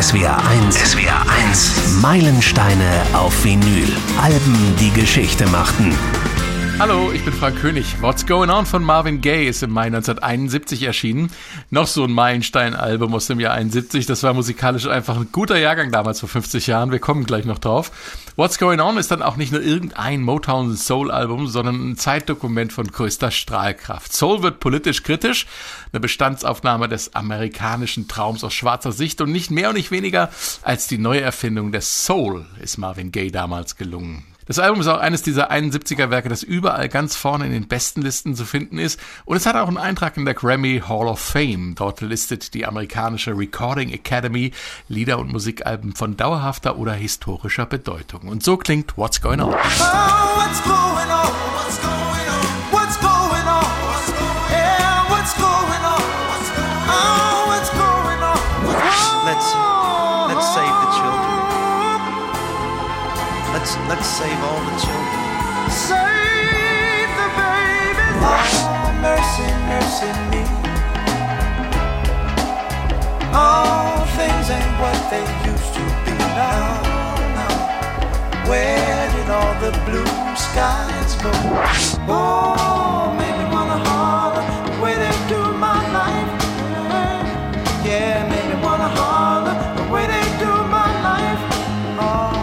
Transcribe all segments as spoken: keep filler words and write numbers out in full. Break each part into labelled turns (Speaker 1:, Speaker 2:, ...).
Speaker 1: S W R eins. S W R eins. Meilensteine auf Vinyl. Alben, die Geschichte machten.
Speaker 2: Hallo, ich bin Frank König. What's Going On von Marvin Gaye ist im Mai neunzehnhunderteinundsiebzig erschienen. Noch so ein Meilenstein-Album aus dem Jahr einundsiebzig. Das war musikalisch einfach ein guter Jahrgang damals vor fünfzig Jahren. Wir kommen gleich noch drauf. What's Going On ist dann auch nicht nur irgendein Motown-Soul-Album, sondern ein Zeitdokument von größter Strahlkraft. Soul wird politisch kritisch, eine Bestandsaufnahme des amerikanischen Traums aus schwarzer Sicht und nicht mehr und nicht weniger als die Neuerfindung des Soul ist Marvin Gaye damals gelungen. Das Album ist auch eines dieser einundsiebziger-Werke, das überall ganz vorne in den besten Listen zu finden ist. Und es hat auch einen Eintrag in der Grammy Hall of Fame. Dort listet die amerikanische Recording Academy Lieder und Musikalben von dauerhafter oder historischer Bedeutung. Und so klingt What's Going On.
Speaker 3: Oh, what's going on? What's going on? What's going on? What's going on? Yeah, what's going on? What's going on? Oh, what's going on?
Speaker 4: Let's let's save the children. Let's let's save all the children.
Speaker 3: Save the babies. Oh, mercy, mercy me. All things ain't what they used to be now. now. Where did all the blue skies go? Oh, make me wanna holler the way they do my life. Yeah, make me wanna holler the way they do my life. Oh.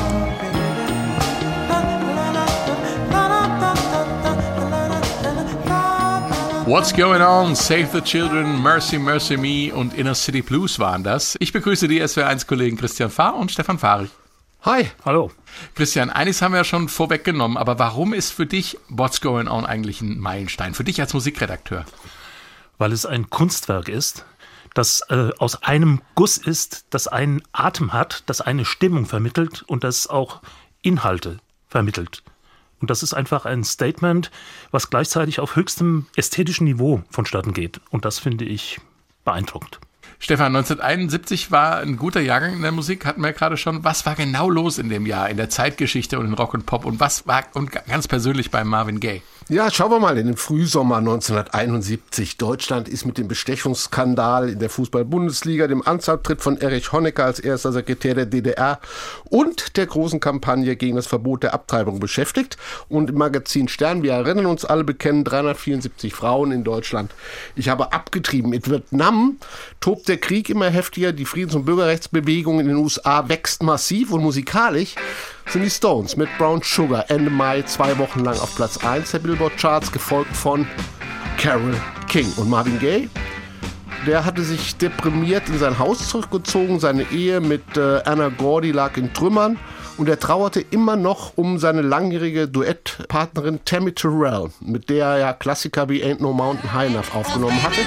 Speaker 2: What's Going On, Save the Children, Mercy, Mercy Me und Inner City Blues waren das. Ich begrüße die S W R eins Kollegen Christian Fahr und Stefan Fahrig.
Speaker 5: Hi. Hallo.
Speaker 2: Christian, eines haben wir ja schon vorweggenommen, aber warum ist für dich What's Going On eigentlich ein Meilenstein? Für dich als Musikredakteur?
Speaker 5: Weil es ein Kunstwerk ist, das äh, aus einem Guss ist, das einen Atem hat, das eine Stimmung vermittelt und das auch Inhalte vermittelt. Und das ist einfach ein Statement, was gleichzeitig auf höchstem ästhetischen Niveau vonstatten geht. Und das finde ich beeindruckend.
Speaker 2: Stefan, neunzehnhunderteinundsiebzig war ein guter Jahrgang in der Musik, hatten wir gerade schon. Was war genau los in dem Jahr, in der Zeitgeschichte und in Rock und Pop? Und was war und ganz persönlich bei Marvin Gaye?
Speaker 6: Ja, schauen wir mal in den Frühsommer neunzehnhunderteinundsiebzig. Deutschland ist mit dem Bestechungsskandal in der Fußball-Bundesliga, dem Amtsantritt von Erich Honecker als erster Sekretär der D D R und der großen Kampagne gegen das Verbot der Abtreibung beschäftigt. Und im Magazin Stern, wir erinnern uns alle, bekennen dreihundertvierundsiebzig Frauen in Deutschland. Ich habe abgetrieben. In Vietnam tobt der Krieg immer heftiger, die Friedens- und Bürgerrechtsbewegung in den U S A wächst massiv und musikalisch sind die Stones mit Brown Sugar Ende Mai zwei Wochen lang auf Platz eins der Billboard-Charts, gefolgt von Carole King. Und Marvin Gaye, der hatte sich deprimiert in sein Haus zurückgezogen, seine Ehe mit äh, Anna Gordy lag in Trümmern und er trauerte immer noch um seine langjährige Duettpartnerin Tammy Terrell, mit der er ja Klassiker wie Ain't No Mountain High Enough aufgenommen hatte.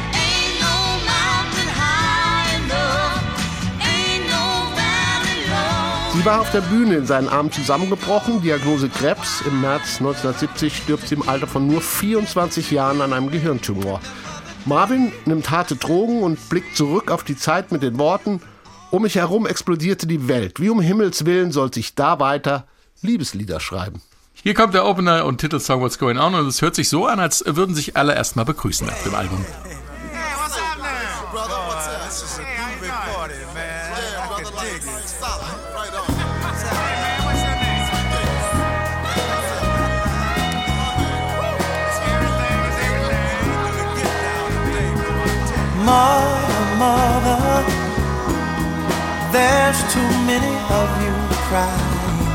Speaker 6: Sie war auf der Bühne in seinen Armen zusammengebrochen, Diagnose Krebs. Im März neunzehnhundertsiebzig stirbt sie im Alter von nur vierundzwanzig Jahren an einem Gehirntumor. Marvin nimmt harte Drogen und blickt zurück auf die Zeit mit den Worten: Um mich herum explodierte die Welt. Wie um Himmels Willen sollte ich da weiter Liebeslieder schreiben.
Speaker 2: Hier kommt der Opener und Titelsong What's Going On und es hört sich so an, als würden sich alle erstmal begrüßen auf dem Album.
Speaker 3: Mother, mother, there's too many of you crying.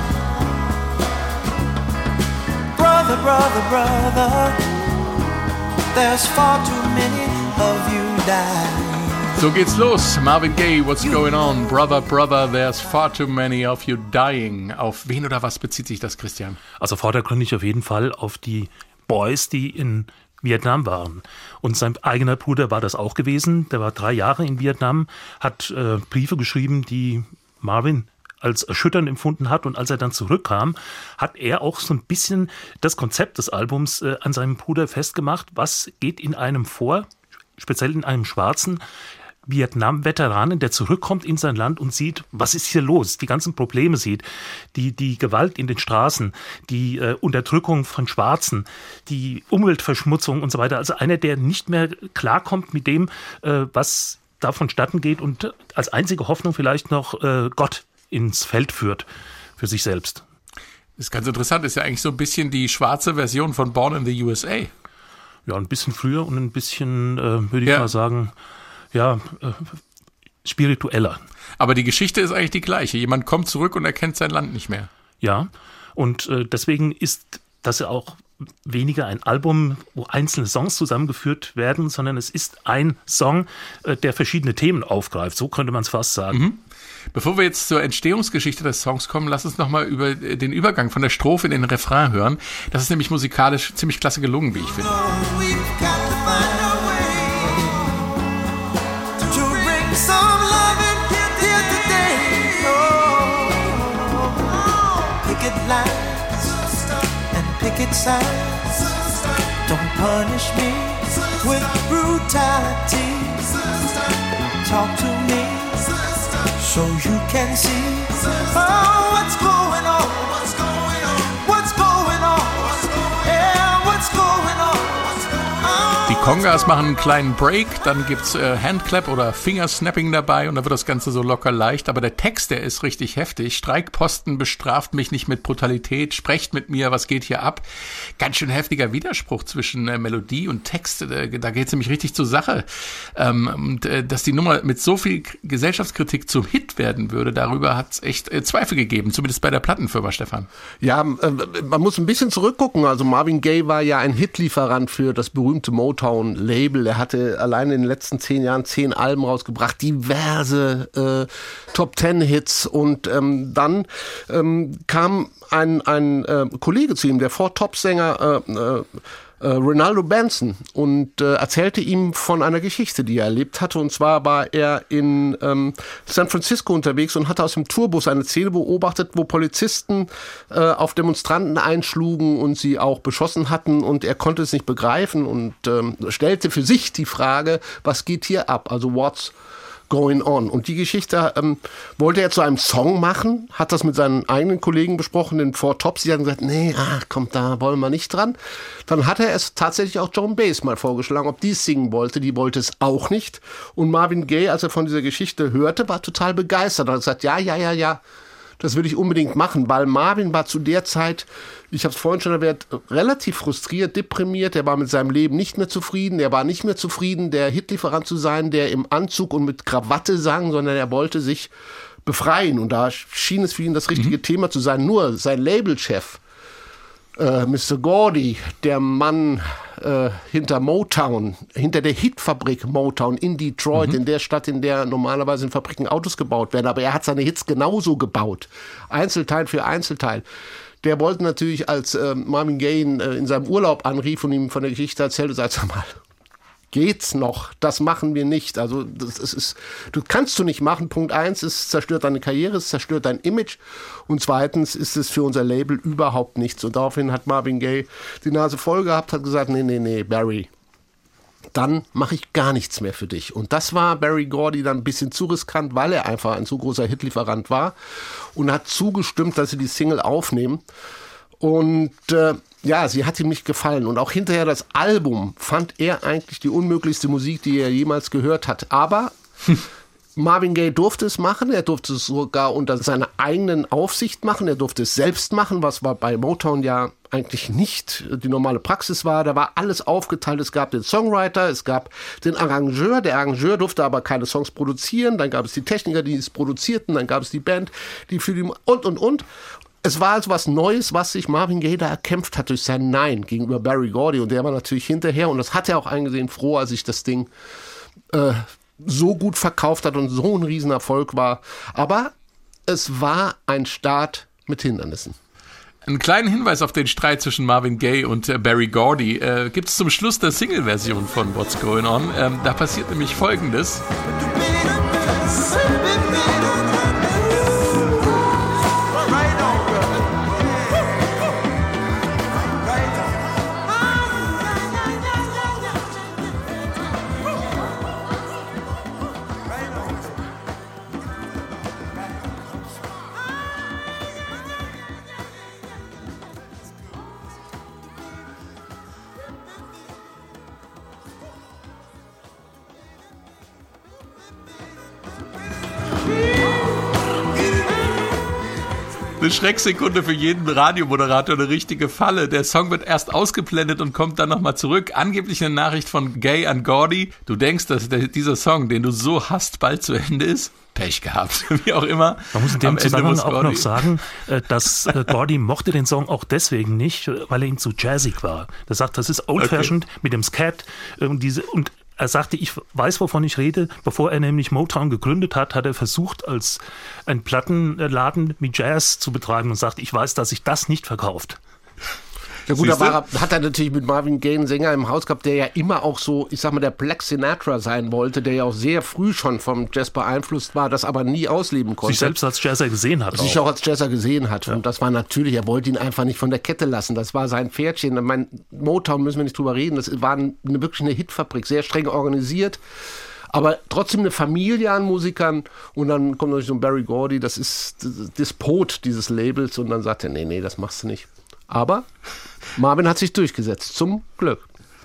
Speaker 3: Brother, brother, brother, there's far too many of you dying.
Speaker 2: So geht's los. Marvin Gaye, What's Going On? Brother, brother, there's far too many of you dying. Auf wen oder was bezieht sich das, Christian?
Speaker 5: Also vordergründig auf jeden Fall auf die Boys, die in Vietnam waren. Und sein eigener Bruder war das auch gewesen. Der war drei Jahre in Vietnam, hat äh, Briefe geschrieben, die Marvin als erschütternd empfunden hat. Und als er dann zurückkam, hat er auch so ein bisschen das Konzept des Albums äh, an seinem Bruder festgemacht. Was geht in einem vor, speziell in einem Schwarzen Vietnam-Veteranen, der zurückkommt in sein Land und sieht, was ist hier los, die ganzen Probleme sieht, die, die Gewalt in den Straßen, die äh, Unterdrückung von Schwarzen, die Umweltverschmutzung und so weiter. Also einer, der nicht mehr klarkommt mit dem, äh, was da vonstatten geht und als einzige Hoffnung vielleicht noch äh, Gott ins Feld führt für sich selbst.
Speaker 2: Das ist ganz interessant, ist ja eigentlich so ein bisschen die schwarze Version von Born in the U S A.
Speaker 5: Ja, ein bisschen früher und ein bisschen, äh, würde ich
Speaker 2: Ja.
Speaker 5: mal sagen, ja, äh, spiritueller.
Speaker 2: Aber die Geschichte ist eigentlich die gleiche. Jemand kommt zurück und erkennt sein Land nicht mehr.
Speaker 5: Ja, und äh, deswegen ist das ja auch weniger ein Album, wo einzelne Songs zusammengeführt werden, sondern es ist ein Song, äh, der verschiedene Themen aufgreift. So könnte man es fast sagen.
Speaker 2: Mhm. Bevor wir jetzt zur Entstehungsgeschichte des Songs kommen, lass uns nochmal über den Übergang von der Strophe in den Refrain hören. Das ist nämlich musikalisch ziemlich klasse gelungen, wie ich finde.
Speaker 3: We've got to find a way to bring some loving here today. Oh, picket lines and picket signs. Don't punish me with brutality. Talk to me so you can see oh, what's going on. What's going on? What's going on? Yeah, what's going on?
Speaker 2: Die Congas machen einen kleinen Break, dann gibt's äh, Handclap oder Fingersnapping dabei und dann wird das Ganze so locker leicht. Aber der Text, der ist richtig heftig. Streikposten bestraft mich nicht mit Brutalität, sprecht mit mir, was geht hier ab? Ganz schön heftiger Widerspruch zwischen äh, Melodie und Text. Äh, da geht's nämlich richtig zur Sache. Ähm, und äh, dass die Nummer mit so viel K- Gesellschaftskritik zum Hit werden würde, darüber hat's echt äh, Zweifel gegeben, zumindest bei der Plattenfirma, Stefan.
Speaker 6: Ja, äh, man muss ein bisschen zurückgucken. Also Marvin Gaye war ja ein Hitlieferant für das berühmte Motown-Label. Er hatte allein in den letzten zehn Jahren zehn Alben rausgebracht, diverse äh, Top-Ten-Hits. Und ähm, dann ähm, kam ein, ein äh, Kollege zu ihm, der Four-Top-Sänger äh, äh, äh, Ronaldo Benson, und äh, erzählte ihm von einer Geschichte, die er erlebt hatte. Und zwar war er in ähm, San Francisco unterwegs und hatte aus dem Tourbus eine Szene beobachtet, wo Polizisten äh, auf Demonstranten einschlugen und sie auch beschossen hatten, und er konnte es nicht begreifen und ähm, stellte für sich die Frage, was geht hier ab? Also what's going on? Und die Geschichte ähm, wollte er zu einem Song machen, hat das mit seinen eigenen Kollegen besprochen, den Four Tops. Die hatten gesagt, nee, ach, kommt, da wollen wir nicht dran. Dann hat er es tatsächlich auch Joan Baez mal vorgeschlagen, ob die es singen wollte. Die wollte es auch nicht. Und Marvin Gaye, als er von dieser Geschichte hörte, war total begeistert. Er hat gesagt, ja, ja, ja, ja, das würde ich unbedingt machen, weil Marvin war zu der Zeit, ich habe es vorhin schon erwähnt, relativ frustriert, deprimiert. Er war mit seinem Leben nicht mehr zufrieden. Er war nicht mehr zufrieden, der Hitlieferant zu sein, der im Anzug und mit Krawatte sang, sondern er wollte sich befreien. Und da schien es für ihn das richtige mhm. Thema zu sein. Nur sein Labelchef, äh, Mister Gordy, der Mann äh, hinter Motown, hinter der Hitfabrik Motown in Detroit, mhm. in der Stadt, in der normalerweise in Fabriken Autos gebaut werden. Aber er hat seine Hits genauso gebaut. Einzelteil für Einzelteil. Der wollte natürlich, als äh, Marvin Gaye in, äh, in seinem Urlaub anrief und ihm von der Geschichte erzählte, sagt, sag mal, geht's noch? Das machen wir nicht. Also das, das ist, du kannst du nicht machen. Punkt eins, es zerstört deine Karriere, es zerstört dein Image. Und zweitens ist es für unser Label überhaupt nichts. Und daraufhin hat Marvin Gaye die Nase voll gehabt, hat gesagt, nee, nee, nee, Barry, dann mache ich gar nichts mehr für dich. Und das war Berry Gordy dann ein bisschen zu riskant, weil er einfach ein zu großer Hitlieferant war, und hat zugestimmt, dass sie die Single aufnehmen. Und äh, ja, sie hat ihm nicht gefallen. Und auch hinterher das Album fand er eigentlich die unmöglichste Musik, die er jemals gehört hat. Aber Marvin Gaye durfte es machen, er durfte es sogar unter seiner eigenen Aufsicht machen, er durfte es selbst machen, was war bei Motown ja eigentlich nicht die normale Praxis war. Da war alles aufgeteilt, es gab den Songwriter, es gab den Arrangeur, der Arrangeur durfte aber keine Songs produzieren, dann gab es die Techniker, die es produzierten, dann gab es die Band, die für die und und und. Es war also was Neues, was sich Marvin Gaye da erkämpft hat durch sein Nein gegenüber Berry Gordy, und der war natürlich hinterher, und das hat er auch eingesehen, froh, als sich das Ding äh, so gut verkauft hat und so ein Riesenerfolg war. Aber es war ein Start mit Hindernissen.
Speaker 2: Einen kleinen Hinweis auf den Streit zwischen Marvin Gaye und äh, Berry Gordy äh, gibt es zum Schluss der Single-Version von What's Going On. Ähm, da passiert nämlich Folgendes. Eine Schrecksekunde für jeden Radiomoderator, eine richtige Falle. Der Song wird erst ausgeblendet und kommt dann nochmal zurück. Angeblich eine Nachricht von Gay an Gordy. Du denkst, dass der, dieser Song, den du so hasst, bald zu Ende ist? Pech gehabt, wie auch immer.
Speaker 5: Man muss in dem Zusammenhang auch noch sagen, dass Gordy mochte den Song auch deswegen nicht, weil er ihm zu jazzig war. Er sagt, das ist old-fashioned okay. mit dem Scat und diese und er sagte, ich weiß, wovon ich rede. Bevor er nämlich Motown gegründet hat, hat er versucht, als ein Plattenladen mit Jazz zu betreiben und sagt, ich weiß, dass sich das nicht verkauft.
Speaker 6: Ja gut, da war, hat er natürlich mit Marvin Gaye einen Sänger im Haus gehabt, der ja immer auch so, ich sag mal, der Black Sinatra sein wollte, der ja auch sehr früh schon vom Jazz beeinflusst war, das aber nie ausleben konnte.
Speaker 5: Sich selbst als Jazzer gesehen hat.
Speaker 6: Sich
Speaker 5: auch,
Speaker 6: auch als Jazzer gesehen hat. Ja. Und das war natürlich, er wollte ihn einfach nicht von der Kette lassen. Das war sein Pferdchen. Ich meine, Motown müssen wir nicht drüber reden. Das war eine, wirklich eine Hitfabrik, sehr streng organisiert. Aber trotzdem eine Familie an Musikern und dann kommt natürlich so ein Barry Gordy, das ist Despot dieses Labels und dann sagt er, nee, nee, das machst du nicht. Aber Marvin hat sich durchgesetzt, zum Glück.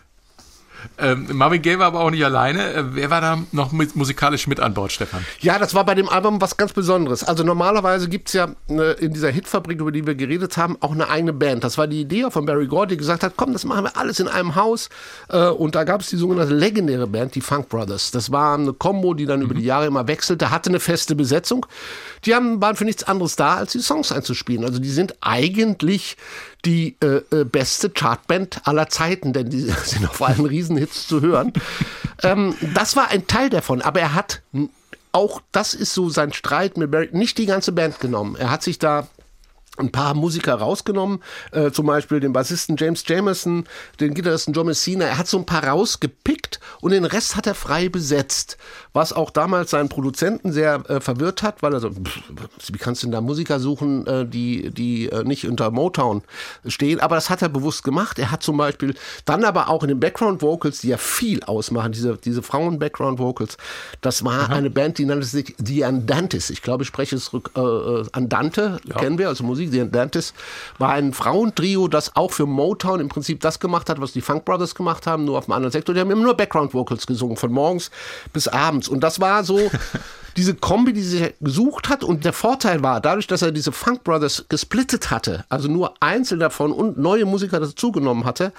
Speaker 2: Ähm, Marvin Gaye war aber auch nicht alleine. Äh, wer war da noch mit, musikalisch mit an Bord, Stefan?
Speaker 6: Ja, das war bei dem Album was ganz Besonderes. Also normalerweise gibt es ja äh, in dieser Hitfabrik, über die wir geredet haben, auch eine eigene Band. Das war die Idee von Barry Gordy, die gesagt hat, komm, das machen wir alles in einem Haus. Äh, und da gab es die sogenannte legendäre Band, die Funk Brothers. Das war eine Combo, die dann mhm. über die Jahre immer wechselte, hatte eine feste Besetzung. Die haben, waren für nichts anderes da, als die Songs einzuspielen. Also die sind eigentlich die äh, äh, beste Chartband aller Zeiten, denn die sind auf allen Riesenhits zu hören. ähm, das war ein Teil davon, aber er hat auch, das ist so sein Streit mit Barry, nicht die ganze Band genommen. Er hat sich da ein paar Musiker rausgenommen, äh, zum Beispiel den Bassisten James Jamerson, den Gitarristen John Messina. Er hat so ein paar rausgepickt und den Rest hat er frei besetzt, was auch damals seinen Produzenten sehr äh, verwirrt hat, weil er so, pff, wie kannst du denn da Musiker suchen, äh, die, die äh, nicht unter Motown stehen, aber das hat er bewusst gemacht. Er hat zum Beispiel dann aber auch in den Background Vocals, die ja viel ausmachen, diese, diese Frauen Background Vocals, das war Aha. eine Band, die nannte sich die Andantes. Ich glaube, ich spreche es rück, äh, Andante, ja. kennen wir, also Musik. Die Andantes war ein Frauentrio, das auch für Motown im Prinzip das gemacht hat, was die Funk Brothers gemacht haben, nur auf einem anderen Sektor. Die haben immer nur Background Vocals gesungen, von morgens bis abends. Und das war so diese Kombi, die sie gesucht hat. Und der Vorteil war, dadurch, dass er diese Funk Brothers gesplittet hatte, also nur einzeln davon und neue Musiker dazugenommen hatte,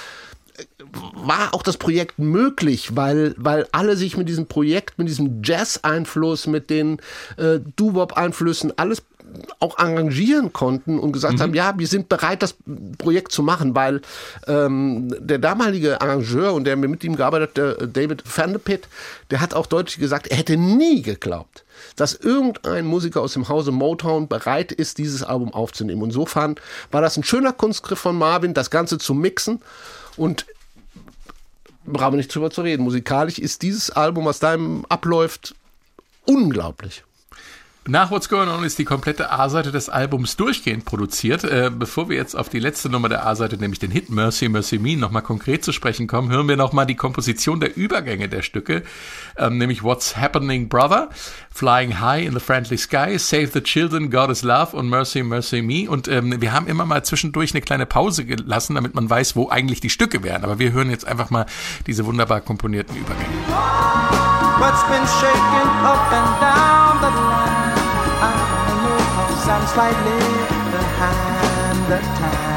Speaker 6: war auch das Projekt möglich, weil, weil alle sich mit diesem Projekt, mit diesem Jazz-Einfluss, mit den äh, Doo-Wop-Einflüssen, alles auch arrangieren konnten und gesagt mhm. haben, ja, wir sind bereit, das Projekt zu machen, weil ähm, der damalige Arrangeur und der mit ihm gearbeitet hat, der David Van de Pitt, der hat auch deutlich gesagt, er hätte nie geglaubt, dass irgendein Musiker aus dem Hause Motown bereit ist, dieses Album aufzunehmen. Insofern war das ein schöner Kunstgriff von Marvin, das Ganze zu mixen und brauchen wir nicht drüber zu reden. Musikalisch ist dieses Album, was da abläuft, unglaublich.
Speaker 2: Nach What's Going On ist die komplette A-Seite des Albums durchgehend produziert. Äh, bevor wir jetzt auf die letzte Nummer der A-Seite, nämlich den Hit Mercy, Mercy Me, nochmal konkret zu sprechen kommen, hören wir nochmal die Komposition der Übergänge der Stücke, ähm, nämlich What's Happening Brother, Flying High in the Friendly Sky, Save the Children, God is Love und Mercy, Mercy Me. Und ähm, wir haben immer mal zwischendurch eine kleine Pause gelassen, damit man weiß, wo eigentlich die Stücke wären. Aber wir hören jetzt einfach mal diese wunderbar komponierten Übergänge.
Speaker 3: What's been shaking up and down the line? I know 'cause I'm slightly behind the time.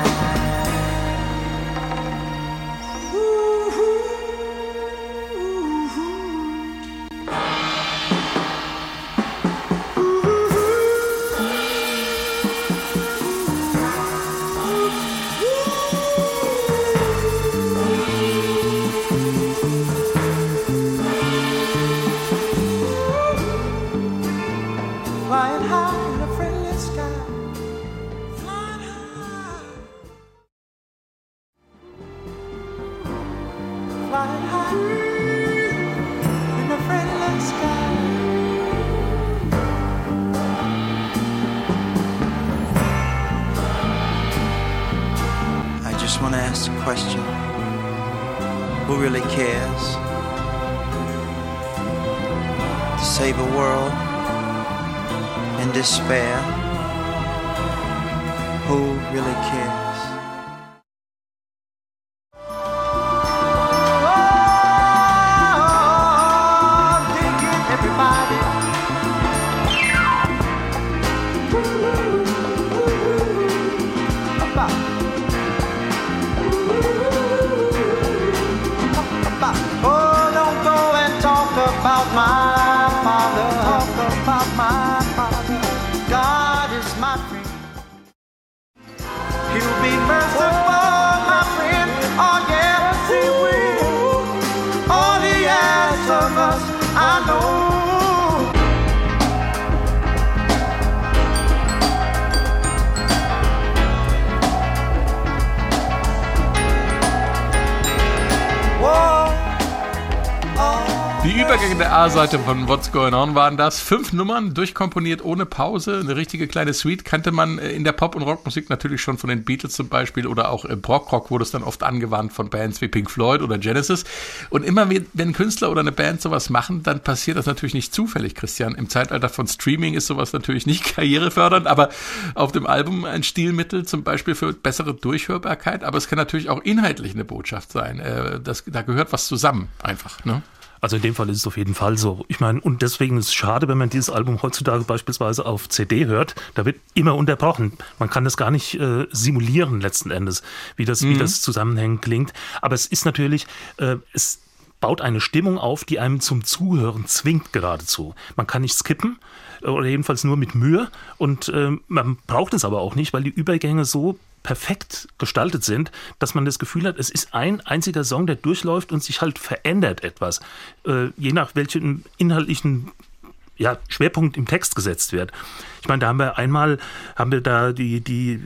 Speaker 4: I just want to ask the question, who really cares to save a world in despair? Who really cares?
Speaker 3: Oh, dig it, everybody. about my father. God is my friend. He'll be merciful, my friend. Oh yes, he will. All he asks of us, I know.
Speaker 2: Die Übergänge der A-Seite von What's Going On waren das. Fünf Nummern, durchkomponiert ohne Pause. Eine richtige kleine Suite kannte man in der Pop- und Rockmusik natürlich schon von den Beatles zum Beispiel oder auch im Prog-Rock wurde es dann oft angewandt von Bands wie Pink Floyd oder Genesis. Und immer wenn ein Künstler oder eine Band sowas machen, dann passiert das natürlich nicht zufällig, Christian. Im Zeitalter von Streaming ist sowas natürlich nicht karrierefördernd, aber auf dem Album ein Stilmittel zum Beispiel für bessere Durchhörbarkeit. Aber es kann natürlich auch inhaltlich eine Botschaft sein. Das, da gehört was zusammen einfach, ne?
Speaker 5: Also in dem Fall ist es auf jeden Fall so. Ich meine, und deswegen ist es schade, wenn man dieses Album heutzutage beispielsweise auf C D hört, da wird immer unterbrochen. Man kann das gar nicht äh, simulieren letzten Endes, wie das, mhm. wie das zusammenhängend klingt. Aber es ist natürlich, äh, es baut eine Stimmung auf, die einem zum Zuhören zwingt geradezu. Man kann nicht skippen oder jedenfalls nur mit Mühe und äh, man braucht es aber auch nicht, weil die Übergänge so perfekt gestaltet sind, dass man das Gefühl hat, es ist ein einziger Song, der durchläuft und sich halt verändert etwas, äh, je nach welchem inhaltlichen ja, Schwerpunkt im Text gesetzt wird. Ich meine, da haben wir einmal, haben wir da die, die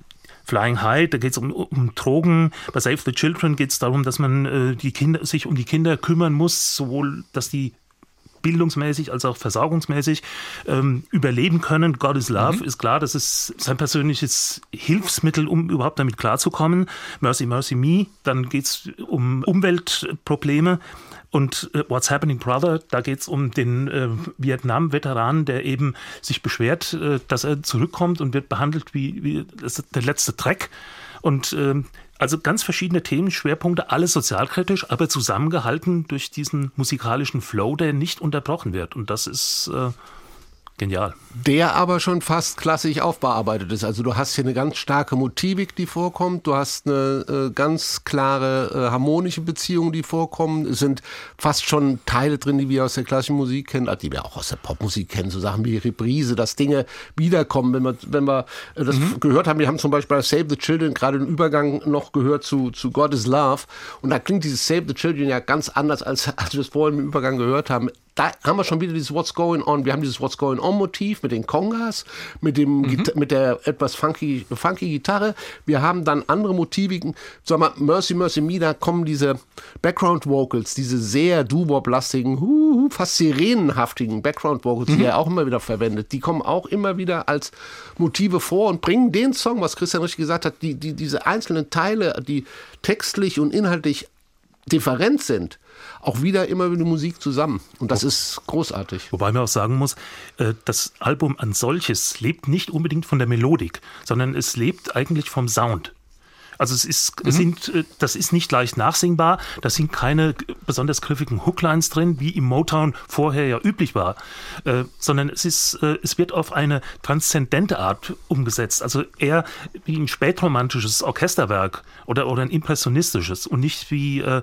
Speaker 5: Flying High, da geht es um, um Drogen, bei Save the Children geht es darum, dass man äh, die Kinder, sich um die Kinder kümmern muss, sowohl, dass die bildungsmäßig als auch versorgungsmäßig ähm, überleben können. God is Love, mhm. ist klar, das ist sein persönliches Hilfsmittel, um überhaupt damit klarzukommen. Mercy, Mercy Me, dann geht es um Umweltprobleme. Und äh, What's Happening Brother, da geht es um den äh, Vietnam-Veteranen, der eben sich beschwert, äh, dass er zurückkommt und wird behandelt wie, wie das der letzte Dreck. Und äh, also ganz verschiedene Themen, Schwerpunkte, alles sozialkritisch, aber zusammengehalten durch diesen musikalischen Flow, der nicht unterbrochen wird. Und das ist äh, genial.
Speaker 6: Der aber schon fast klassisch aufbearbeitet ist. Also du hast hier eine ganz starke Motivik, die vorkommt. Du hast eine äh, ganz klare äh, harmonische Beziehung, die vorkommen. Es sind fast schon Teile drin, die wir aus der klassischen Musik kennen, die wir auch aus der Popmusik kennen. So Sachen wie Reprise, dass Dinge wiederkommen. Wenn wir, wenn wir das mhm. gehört haben, wir haben zum Beispiel bei Save the Children gerade den Übergang noch gehört zu, zu God is Love. Und da klingt dieses Save the Children ja ganz anders, als, als wir es vorhin im Übergang gehört haben. Da haben wir schon wieder dieses What's Going On. Wir haben dieses What's Going On Motiv mit den Congas, mit dem mhm. Gita- mit der etwas funky, funky Gitarre. Wir haben dann andere Motiviken. Sag mal, Mercy, Mercy Me, da kommen diese Background Vocals, diese sehr Doo-Wop-lastigen, hu, fast sirenenhaftigen Background Vocals, mhm. die er auch immer wieder verwendet. Die kommen auch immer wieder als Motive vor und bringen den Song, was Christian richtig gesagt hat, die, die, diese einzelnen Teile, die textlich und inhaltlich different sind, auch wieder immer mit der Musik zusammen. Und das ist großartig.
Speaker 5: Wobei man auch sagen muss, das Album an solches lebt nicht unbedingt von der Melodik, sondern es lebt eigentlich vom Sound. Also es ist, mhm. sind, das ist nicht leicht nachsingbar, da sind keine besonders griffigen Hooklines drin, wie im Motown vorher ja üblich war, äh, sondern es ist, äh, es wird auf eine transzendente Art umgesetzt, also eher wie ein spätromantisches Orchesterwerk oder, oder ein impressionistisches und nicht wie äh,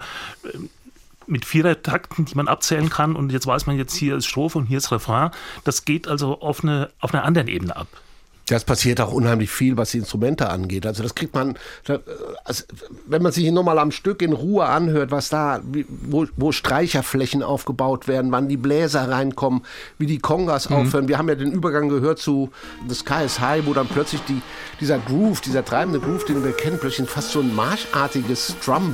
Speaker 5: mit Vierertakten, die man abzählen kann und jetzt weiß man, jetzt hier ist Strophe und hier ist Refrain. Das geht also auf, eine, auf einer anderen Ebene ab.
Speaker 6: Das passiert auch unheimlich viel, was die Instrumente angeht. Also das kriegt man, also wenn man sich nochmal am Stück in Ruhe anhört, was da, wo, wo Streicherflächen aufgebaut werden, wann die Bläser reinkommen, wie die Congas mhm. aufhören. Wir haben ja den Übergang gehört zu The Sky is High, wo dann plötzlich die, dieser Groove, dieser treibende Groove, den wir kennen, plötzlich fast so ein marschartiges Drum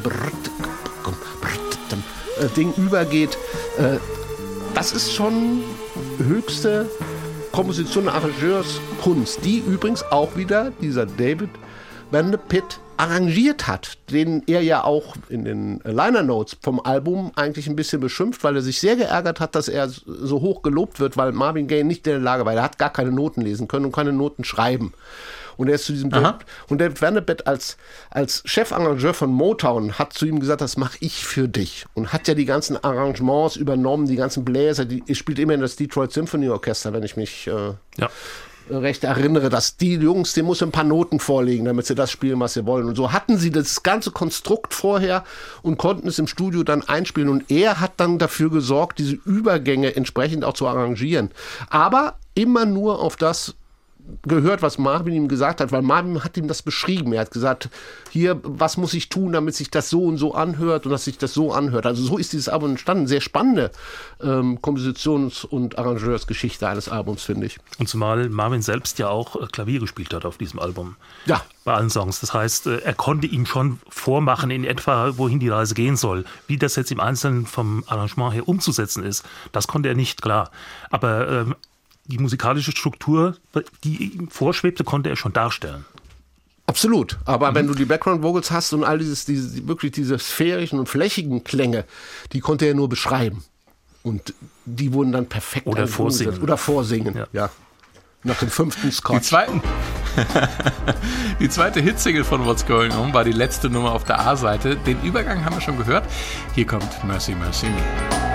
Speaker 6: Ding übergeht. Das ist schon höchste Komposition und Arrangeurskunst, die übrigens auch wieder dieser David Van de Pitt arrangiert hat, den er ja auch in den Liner Notes vom Album eigentlich ein bisschen beschimpft, weil er sich sehr geärgert hat, dass er so hoch gelobt wird, weil Marvin Gaye nicht in der Lage war. Er hat gar keine Noten lesen können und keine Noten schreiben. Und er ist zu diesem David, und David Van de Pitt als, als Chefarrangeur von Motown hat zu ihm gesagt, das mache ich für dich. Und hat ja die ganzen Arrangements übernommen, die ganzen Bläser, die spielt immer in das Detroit Symphony Orchester, wenn ich mich äh,
Speaker 5: ja.
Speaker 6: recht erinnere, dass die Jungs, denen muss ein paar Noten vorlegen, damit sie das spielen, was sie wollen. Und so hatten sie das ganze Konstrukt vorher und konnten es im Studio dann einspielen. Und er hat dann dafür gesorgt, diese Übergänge entsprechend auch zu arrangieren. Aber immer nur auf das gehört, was Marvin ihm gesagt hat, weil Marvin hat ihm das beschrieben. Er hat gesagt, hier, was muss ich tun, damit sich das so und so anhört und dass sich das so anhört. Also so ist dieses Album entstanden. Sehr spannende ähm, Kompositions- und Arrangeursgeschichte eines Albums, finde ich.
Speaker 5: Und zumal Marvin selbst ja auch äh, Klavier gespielt hat auf diesem Album.
Speaker 6: Ja.
Speaker 5: Bei allen Songs. Das heißt, äh, er konnte ihm schon vormachen in etwa, wohin die Reise gehen soll. Wie das jetzt im Einzelnen vom Arrangement her umzusetzen ist, das konnte er nicht, klar. Aber ähm, die musikalische Struktur, die ihm vorschwebte, konnte er schon darstellen.
Speaker 6: Absolut. Aber mhm. wenn du die Background Vocals hast und all dieses, diese, wirklich diese sphärischen und flächigen Klänge, die konnte er nur beschreiben. Und die wurden dann perfekt
Speaker 5: Oder vorsingen.
Speaker 6: Oder vorsingen, ja. ja. Nach dem fünften Scotch.
Speaker 2: Die, zweiten die zweite Hitsingle von What's Going On war die letzte Nummer auf der A-Seite. Den Übergang haben wir schon gehört. Hier kommt Mercy, Mercy Me.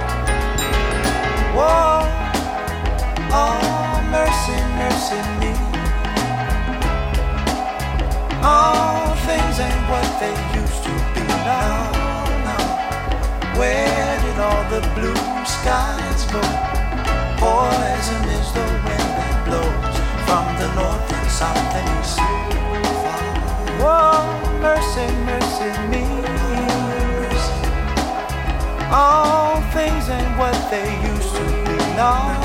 Speaker 3: Whoa. Oh, mercy, mercy me. All things ain't what they used to be now, now. Where did all the blue skies go? Poison is the wind that blows from the north and south and east. Whoa, mercy, mercy me. All things ain't what they used to be now.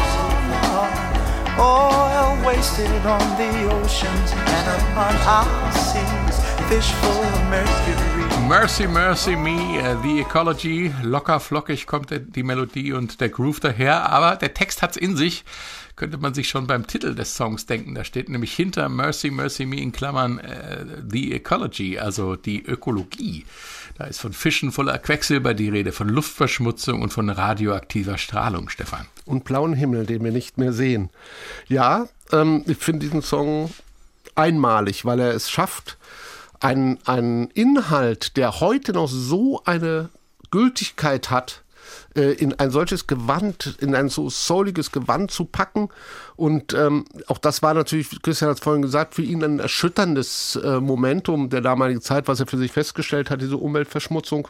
Speaker 3: Oil wasted on the oceans and upon our seas, fish full of mercury.
Speaker 2: Mercy, Mercy Me, uh, The Ecology, locker flockig kommt die Melodie und der Groove daher, aber der Text hat's in sich, könnte man sich schon beim Titel des Songs denken. Da steht nämlich hinter Mercy, Mercy Me in Klammern uh, The Ecology, also die Ökologie. Da ist von Fischen voller Quecksilber die Rede, von Luftverschmutzung und von radioaktiver Strahlung, Stefan.
Speaker 6: Und blauen Himmel, den wir nicht mehr sehen. Ja, ähm, ich finde diesen Song einmalig, weil er es schafft, einen, einen Inhalt, der heute noch so eine Gültigkeit hat, äh, in ein solches Gewand, in ein so souliges Gewand zu packen. Und ähm, auch das war natürlich, Christian hat es vorhin gesagt, für ihn ein erschütterndes äh, Momentum der damaligen Zeit, was er für sich festgestellt hat, diese Umweltverschmutzung.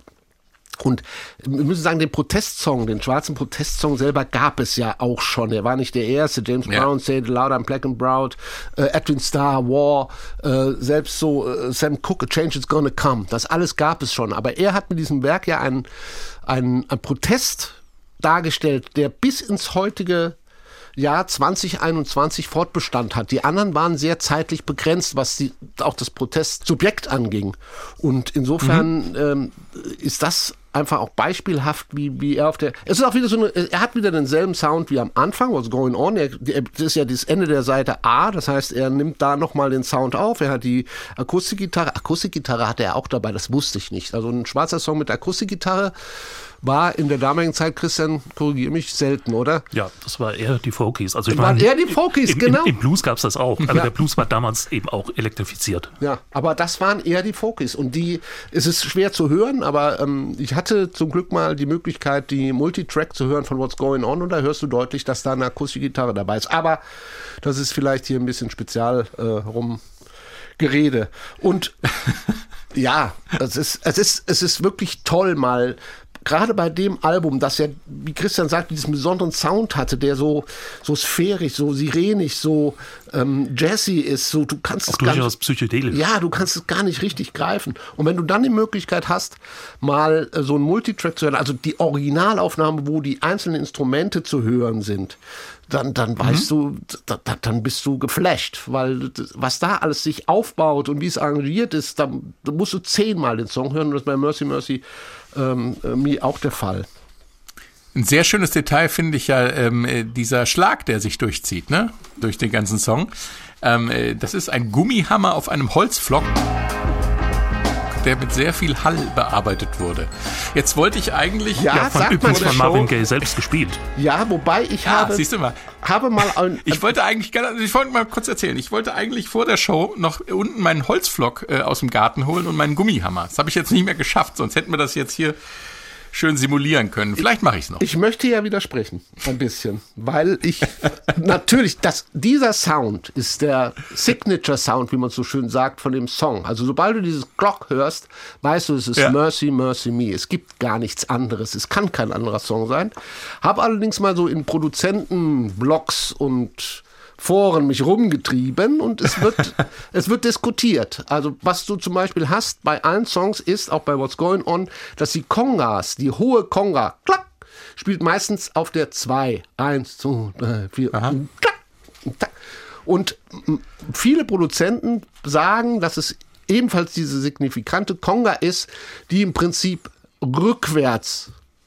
Speaker 6: Und wir müssen sagen, den Protestsong, den schwarzen Protestsong selber gab es ja auch schon. Er war nicht der erste. James ja. Brown, Say It Loud, I'm Black and Proud, äh, Edwin Starr, War, äh, selbst so äh, Sam Cooke, A Change Is Gonna Come. Das alles gab es schon. Aber er hat mit diesem Werk ja einen, einen, einen Protest dargestellt, der bis ins heutige Jahr zwanzig einundzwanzig Fortbestand hat. Die anderen waren sehr zeitlich begrenzt, was die, auch das Protestsubjekt anging. Und insofern mhm. ähm, ist das einfach auch beispielhaft, wie, wie er auf der... Es ist auch wieder so eine, er hat wieder denselben Sound wie am Anfang, What's Going On. Er, das ist ja das Ende der Seite A, das heißt, er nimmt da nochmal den Sound auf. Er hat die Akustikgitarre. Akustikgitarre hatte er auch dabei, das wusste ich nicht. Also ein schwarzer Song mit Akustikgitarre war in der damaligen Zeit, Christian, korrigiere mich, selten, oder?
Speaker 5: Ja, das war eher die Folkies. Also ich
Speaker 6: war
Speaker 5: meine,
Speaker 6: eher die Folkies,
Speaker 5: im,
Speaker 6: genau.
Speaker 5: Im, Im Blues gab es das auch, aber
Speaker 6: ja.
Speaker 5: der Blues war damals eben auch elektrifiziert.
Speaker 6: Ja, aber das waren eher die Folkies und die, es ist schwer zu hören, aber ähm, ich hatte zum Glück mal die Möglichkeit, die Multitrack zu hören von What's Going On und da hörst du deutlich, dass da eine Akustikgitarre dabei ist. Aber das ist vielleicht hier ein bisschen spezial äh, rum Gerede. Und ja, es ist, es ist, es ist wirklich toll, mal gerade bei dem Album, das ja, wie Christian sagt, diesen besonderen Sound hatte, der so, so sphärisch, so sirenig, so ähm, jazzy ist, so du kannst
Speaker 5: auch
Speaker 6: es gar
Speaker 5: durchaus
Speaker 6: nicht,
Speaker 5: psychedelisch.
Speaker 6: Ja, du kannst es gar nicht richtig greifen. Und wenn du dann die Möglichkeit hast, mal äh, so einen Multitrack zu hören, also die Originalaufnahme, wo die einzelnen Instrumente zu hören sind, dann, dann weißt mhm. du, da, da, dann bist du geflasht, weil was da alles sich aufbaut und wie es arrangiert ist, da, da musst du zehnmal den Song hören und das ist bei Mercy Mercy ähm, mir auch der Fall.
Speaker 2: Ein sehr schönes Detail finde ich ja ähm, dieser Schlag, der sich durchzieht, ne, durch den ganzen Song. Ähm, das ist ein Gummihammer auf einem Holzpflock, der mit sehr viel Hall bearbeitet wurde. Jetzt wollte ich eigentlich...
Speaker 6: Ja,
Speaker 5: ja von,
Speaker 6: sagt
Speaker 5: übrigens
Speaker 6: man
Speaker 5: von Marvin Gaye selbst gespielt.
Speaker 6: Ja, wobei ich
Speaker 2: ja,
Speaker 6: habe...
Speaker 2: siehst du mal.
Speaker 6: Habe mal... Ein,
Speaker 2: ich wollte eigentlich... Ich wollte mal kurz erzählen. Ich wollte eigentlich vor der Show noch unten meinen Holzpflock äh, aus dem Garten holen und meinen Gummihammer. Das habe ich jetzt nicht mehr geschafft, sonst hätten wir das jetzt hier schön simulieren können. Vielleicht mache ich es noch.
Speaker 6: Ich möchte ja widersprechen, ein bisschen, weil ich natürlich, das, dieser Sound ist der Signature Sound, wie man so schön sagt, von dem Song. Also sobald du dieses Glock hörst, weißt du, es ist ja. Mercy, Mercy Me. Es gibt gar nichts anderes. Es kann kein anderer Song sein. Habe allerdings mal so in Produzentenblogs und Foren mich rumgetrieben und es wird, es wird diskutiert. Also was du zum Beispiel hast bei allen Songs ist, auch bei What's Going On, dass die Kongas, die hohe Konga, klack, spielt meistens auf der zwei. Eins, zwei, drei, vier, klack, klack. Und viele Produzenten sagen, dass es ebenfalls diese signifikante Konga ist, die im Prinzip rückwärts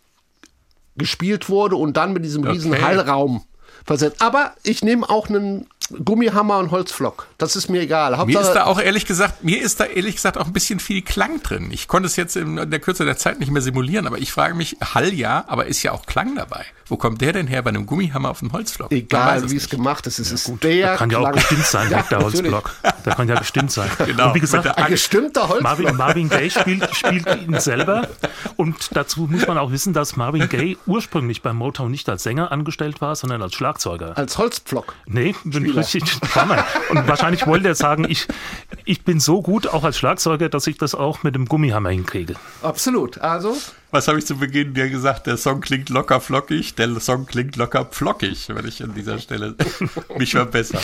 Speaker 6: gespielt wurde und dann mit diesem okay. riesen Hallraum versetzt. Aber ich nehme auch einen Gummihammer und Holzflock. Das ist mir egal.
Speaker 2: Hauptsache, mir ist da auch ehrlich gesagt, mir ist da ehrlich gesagt auch ein bisschen viel Klang drin. Ich konnte es jetzt in der Kürze der Zeit nicht mehr simulieren, aber ich frage mich, Hall ja, aber ist ja auch Klang dabei. Wo kommt der denn her bei einem Gummihammer auf dem Holzflock?
Speaker 6: Egal, wie es gemacht ist. Es
Speaker 5: ja,
Speaker 6: ist
Speaker 5: gut.
Speaker 6: der
Speaker 5: Das kann ja auch
Speaker 6: Klang.
Speaker 5: gestimmt sein,
Speaker 6: ja,
Speaker 5: der Holzblock. Der kann ja gestimmt sein.
Speaker 2: Genau.
Speaker 5: Und wie gesagt,
Speaker 6: ein gestimmter Holzblock.
Speaker 5: Marvin, Marvin Gaye spielt, spielt ihn selber. Und dazu muss man auch wissen, dass Marvin Gaye ursprünglich beim Motown nicht als Sänger angestellt war, sondern als Schlagzeuger.
Speaker 6: Als Holzpflock.
Speaker 5: Nee, bin ich richtig. Und wahrscheinlich wollte er sagen, ich, ich bin so gut auch als Schlagzeuger, dass ich das auch mit dem Gummihammer hinkriege.
Speaker 6: Absolut. Also.
Speaker 2: Was habe ich zu Beginn dir gesagt? Der Song klingt locker flockig, der Song klingt locker pflockig, wenn ich an dieser Stelle mich verbessere.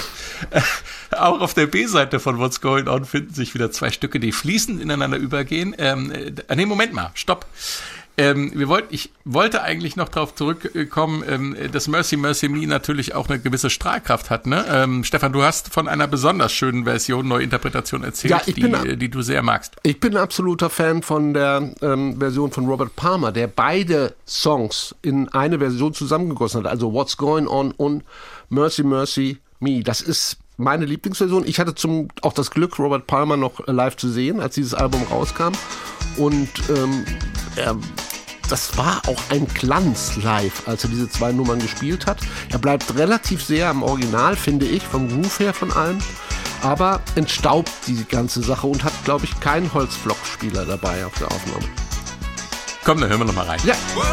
Speaker 2: Auch auf der B-Seite von What's Going On finden sich wieder zwei Stücke, die fließend ineinander übergehen. Ähm, äh, nee, Moment mal, stopp. Ähm, wir wollt, ich wollte eigentlich noch darauf zurückkommen, ähm, dass Mercy, Mercy Me natürlich auch eine gewisse Strahlkraft hat. Ne? Ähm, Stefan, du hast von einer besonders schönen Version, Neuinterpretation erzählt,
Speaker 6: ja, ich
Speaker 2: die,
Speaker 6: bin,
Speaker 2: die du sehr magst.
Speaker 6: Ich bin ein absoluter Fan von der ähm, Version von Robert Palmer, der beide Songs in eine Version zusammengegossen hat. Also What's Going On und Mercy, Mercy Me. Das ist meine Lieblingsversion. Ich hatte zum, auch das Glück, Robert Palmer noch live zu sehen, als dieses Album rauskam. Und ähm, er, das war auch ein Glanz live, als er diese zwei Nummern gespielt hat. Er bleibt relativ sehr am Original, finde ich, vom Groove her von allem. Aber entstaubt die ganze Sache und hat, glaube ich, keinen Holzflockspieler dabei auf der Aufnahme.
Speaker 2: Komm, dann hören wir noch mal rein.
Speaker 6: Ja.
Speaker 3: Whoa,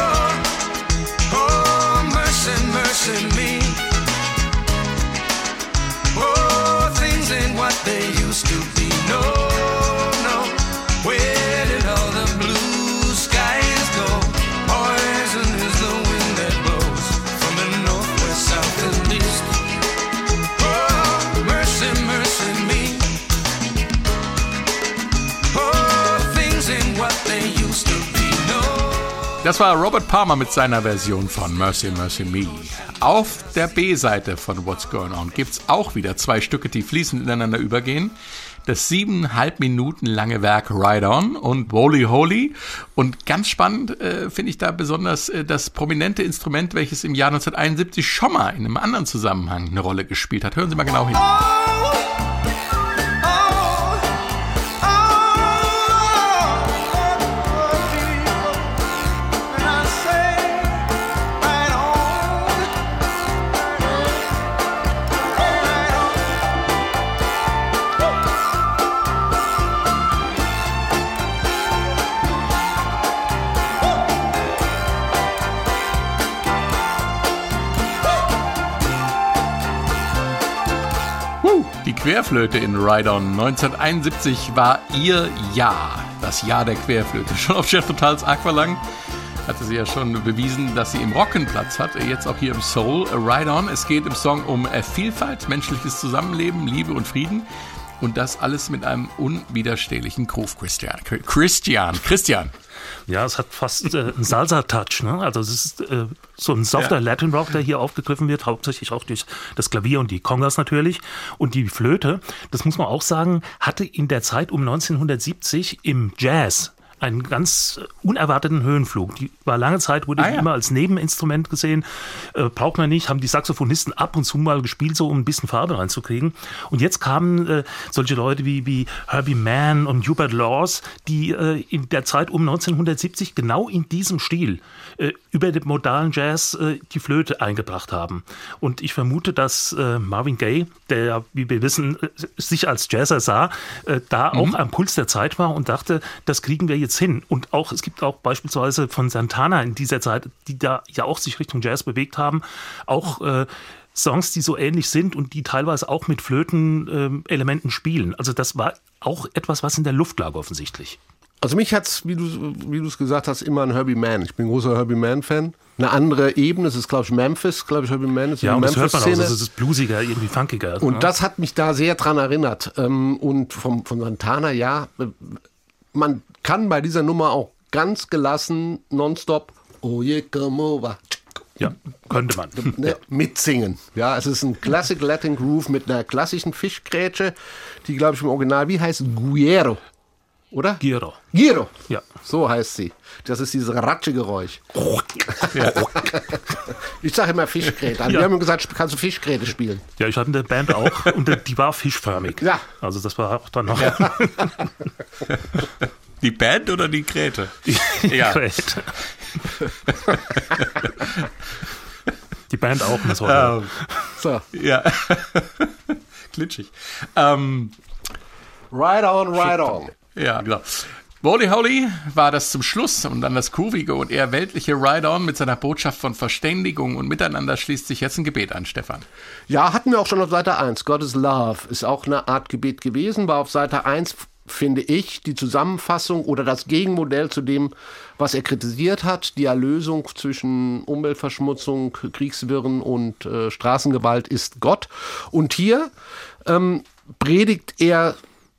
Speaker 3: oh, mercy, mercy me. Oh, things ain't what they used to be. No, no. Where did all the blue skies go? Poison is the wind that blows from the north, west, south, and east. Oh, mercy, mercy me. Oh, things ain't what they used to be. No.
Speaker 2: Das war Robert Palmer mit seiner Version von Mercy, Mercy Me. Auf der B-Seite von What's Going On gibt's auch wieder zwei Stücke, die fließend ineinander übergehen. Das siebeneinhalb Minuten lange Werk Ride On und Woly Holy. Und ganz spannend äh, finde ich da besonders äh, das prominente Instrument, welches im Jahr neunzehnhunderteinundsiebzig schon mal in einem anderen Zusammenhang eine Rolle gespielt hat. Hören Sie mal genau hin. Die Querflöte in Ride On neunzehnhunderteinundsiebzig war ihr Jahr, das Jahr der Querflöte. Schon auf Jethro Tulls Aqualung hatte sie ja schon bewiesen, dass sie im Rocken Platz hat, jetzt auch hier im Soul. Ride On, es geht im Song um Vielfalt, menschliches Zusammenleben, Liebe und Frieden und das alles mit einem unwiderstehlichen Groove, Christian. Christian, Christian.
Speaker 5: Ja, es hat fast äh, einen Salsa-Touch, ne? Also es ist äh, so ein softer ja. Latin Rock, der hier aufgegriffen wird, hauptsächlich auch durch das Klavier und die Congas natürlich. Und die Flöte, das muss man auch sagen, hatte in der Zeit um neunzehnhundertsiebzig im Jazz einen ganz unerwarteten Höhenflug. Die war lange Zeit, wurde
Speaker 2: ah,
Speaker 5: die
Speaker 2: ja.
Speaker 5: immer als Nebeninstrument gesehen. Äh, braucht man nicht, haben die Saxophonisten ab und zu mal gespielt, so um ein bisschen Farbe reinzukriegen. Und jetzt kamen äh, solche Leute wie, wie Herbie Mann und Hubert Laws, die äh, in der Zeit um neunzehnhundertsiebzig genau in diesem Stil äh, über den modernen Jazz äh, die Flöte eingebracht haben. Und ich vermute, dass äh, Marvin Gaye, der, wie wir wissen, äh, sich als Jazzer sah, äh, da mhm. auch am Puls der Zeit war und dachte, das kriegen wir jetzt hin. Und auch es gibt auch beispielsweise von Santana in dieser Zeit, die da ja auch sich Richtung Jazz bewegt haben, auch äh, Songs, die so ähnlich sind und die teilweise auch mit Flötenelementen äh, spielen. Also das war auch etwas, was in der Luft lag offensichtlich.
Speaker 6: Also mich hat's, wie du wie du es gesagt hast, immer an Herbie Mann. Ich bin ein großer Herbie Mann-Fan. Eine andere Ebene, das ist, glaube ich, Memphis, glaube ich, Herbie Mann ist
Speaker 5: ja, und das hört man auch,
Speaker 6: Szene.
Speaker 5: das ist bluesiger, irgendwie funkiger.
Speaker 6: Und
Speaker 5: ne?
Speaker 6: das hat mich da sehr dran erinnert. Und vom, von Santana, ja, man kann bei dieser Nummer auch ganz gelassen, nonstop, oh yeah, come over.
Speaker 5: Ja, könnte man.
Speaker 6: Ne,
Speaker 5: ja.
Speaker 6: Mitsingen. Ja, es ist ein Classic Latin Groove mit einer klassischen Fischgrätsche, die, glaube ich, im Original, wie heißt Guero? Oder?
Speaker 5: Giro.
Speaker 6: Giro.
Speaker 5: Ja.
Speaker 6: So heißt sie. Das ist dieses Ratschegeräusch.
Speaker 5: Ja.
Speaker 6: Ich sage immer Fischgräte. Also
Speaker 5: Ja.
Speaker 6: Wir haben gesagt, kannst du Fischgräte spielen?
Speaker 5: Ja, ich hatte eine Band auch und die war fischförmig.
Speaker 6: Ja.
Speaker 5: Also das war auch dann noch
Speaker 2: Ja. Die Band oder die Gräte? Ja.
Speaker 5: Great. Die Band auch. Das war
Speaker 2: Ähm,
Speaker 6: So.
Speaker 2: ja. Glitschig. Ähm,
Speaker 6: Right on, right on.
Speaker 2: ja, genau. Wally Holly war das zum Schluss und dann das kurvige und eher weltliche Ride-On mit seiner Botschaft von Verständigung und Miteinander schließt sich jetzt ein Gebet an, Stefan.
Speaker 6: Ja, hatten wir auch schon auf Seite eins. God is Love ist auch eine Art Gebet gewesen, war auf Seite eins, finde ich, die Zusammenfassung oder das Gegenmodell zu dem, was er kritisiert hat. Die Erlösung zwischen Umweltverschmutzung, Kriegswirren und äh, Straßengewalt ist Gott. Und hier ähm, predigt er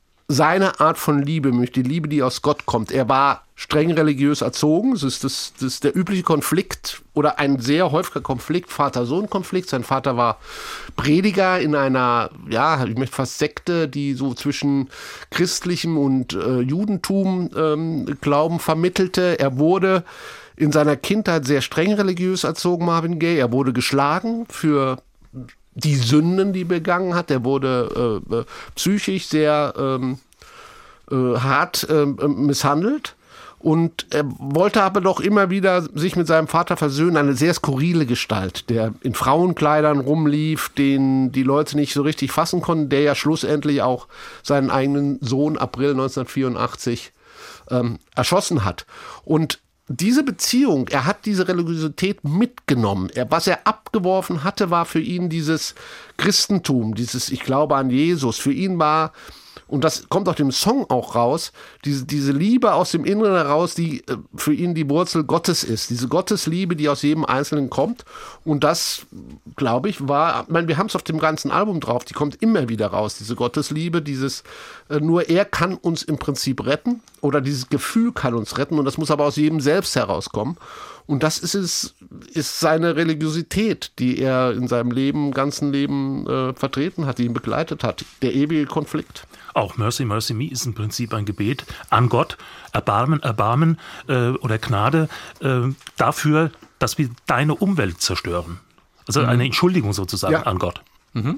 Speaker 6: seine Art von Liebe, nämlich die Liebe, die aus Gott kommt. Er war streng religiös erzogen. Das ist, das, das ist der übliche Konflikt oder ein sehr häufiger Konflikt, Vater-Sohn-Konflikt. Sein Vater war Prediger in einer, ja, ich möchte fast Sekte, die so zwischen christlichem und äh, Judentum ähm, Glauben vermittelte. Er wurde in seiner Kindheit sehr streng religiös erzogen, Marvin Gaye. Er wurde geschlagen für die Sünden, die er begangen hat. Er wurde äh, psychisch sehr ähm, äh, hart äh, misshandelt und er wollte aber doch immer wieder sich mit seinem Vater versöhnen. Eine sehr skurrile Gestalt, der in Frauenkleidern rumlief, den die Leute nicht so richtig fassen konnten, der ja schlussendlich auch seinen eigenen Sohn April neunzehnhundertvierundachtzig ähm, erschossen hat. Und diese Beziehung, er hat diese Religiosität mitgenommen. Er, was er abgeworfen hatte, war für ihn dieses Christentum, dieses Ich glaube an Jesus. Für ihn war, und das kommt aus dem Song auch raus, diese, diese Liebe aus dem Inneren heraus, die für ihn die Wurzel Gottes ist. Diese Gottesliebe, die aus jedem Einzelnen kommt. Und das, glaube ich, war, ich meine, wir haben es auf dem ganzen Album drauf, die kommt immer wieder raus, diese Gottesliebe, dieses, nur er kann uns im Prinzip retten oder dieses Gefühl kann uns retten und das muss aber aus jedem selbst herauskommen. Und das ist es, ist seine Religiosität, die er in seinem Leben, ganzen Leben äh, vertreten hat, die ihn begleitet hat. Der ewige Konflikt.
Speaker 5: Auch Mercy, Mercy Me ist im Prinzip ein Gebet an Gott, Erbarmen, Erbarmen äh, oder Gnade äh, dafür, dass wir deine Umwelt zerstören. Also mhm. eine Entschuldigung sozusagen
Speaker 6: Ja.
Speaker 5: an Gott.
Speaker 2: Mhm.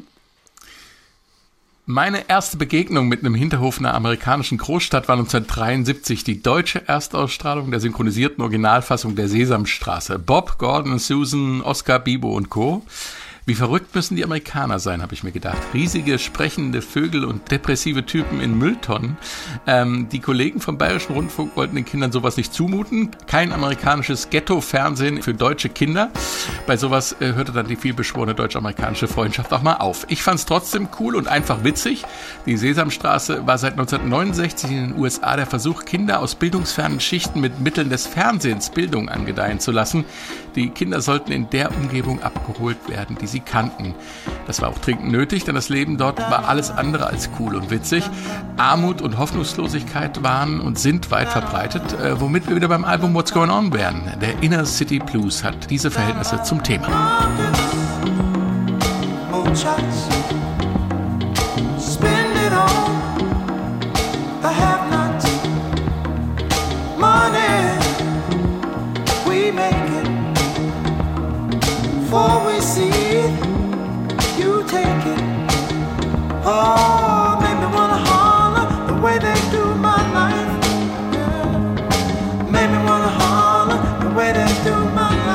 Speaker 2: Meine erste Begegnung mit einem Hinterhof einer amerikanischen Großstadt war neunzehnhundertdreiundsiebzig die deutsche Erstausstrahlung der synchronisierten Originalfassung der Sesamstraße. Bob, Gordon, Susan, Oscar, Bibo und Co. Wie verrückt müssen die Amerikaner sein, habe ich mir gedacht. Riesige, sprechende Vögel und depressive Typen in Mülltonnen. Ähm, die Kollegen vom Bayerischen Rundfunk wollten den Kindern sowas nicht zumuten. Kein amerikanisches Ghetto-Fernsehen für deutsche Kinder. Bei sowas äh, hörte dann die vielbeschworene deutsch-amerikanische Freundschaft auch mal auf. Ich fand es trotzdem cool und einfach witzig. Die Sesamstraße war seit neunzehnhundertneunundsechzig in den U S A der Versuch, Kinder aus bildungsfernen Schichten mit Mitteln des Fernsehens Bildung angedeihen zu lassen. Die Kinder sollten in der Umgebung abgeholt werden, die sie kannten. Das war auch dringend nötig, denn das Leben dort war alles andere als cool und witzig. Armut und Hoffnungslosigkeit waren und sind weit verbreitet, äh, womit wir wieder beim Album What's Going On wären. Der Inner City Blues hat diese Verhältnisse zum Thema.
Speaker 3: Before we see it, you take it. Oh, make me wanna holler the way they do my life. Yeah. Make me wanna holler the way they do my life.